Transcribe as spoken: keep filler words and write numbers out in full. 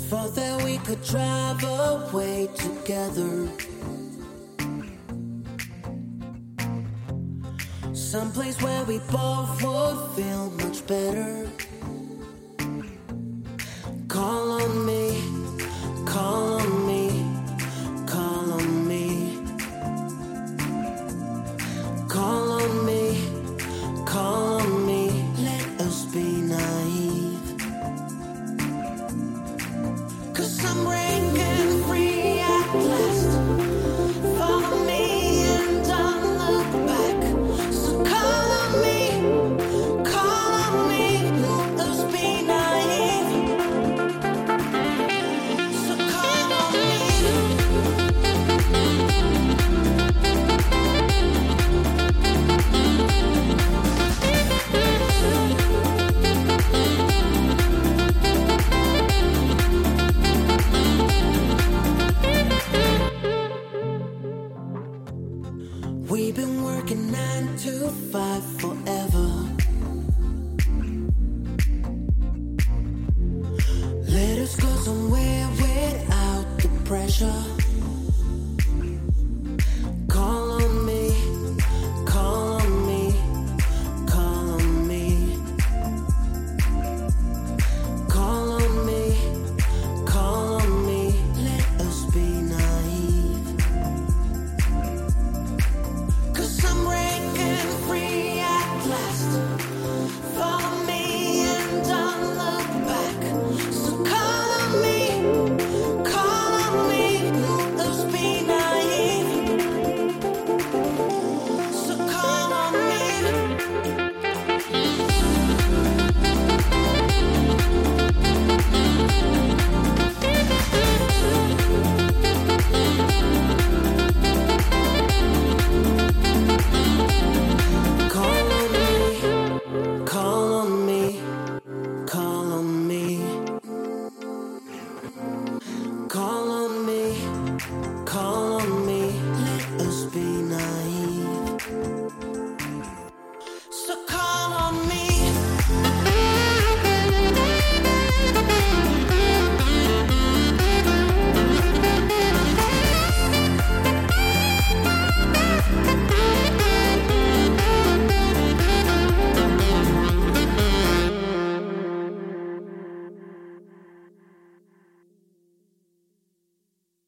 Thought that we could drive away together, someplace where we both would feel much better. Call on me, call on me, call on me. Call on me, call on me. Let us be naive, 'cause I'm breaking free at last. Follow me and don't look back. So call on me, call on me. Let us be naive. So call on me. We've been working nine to five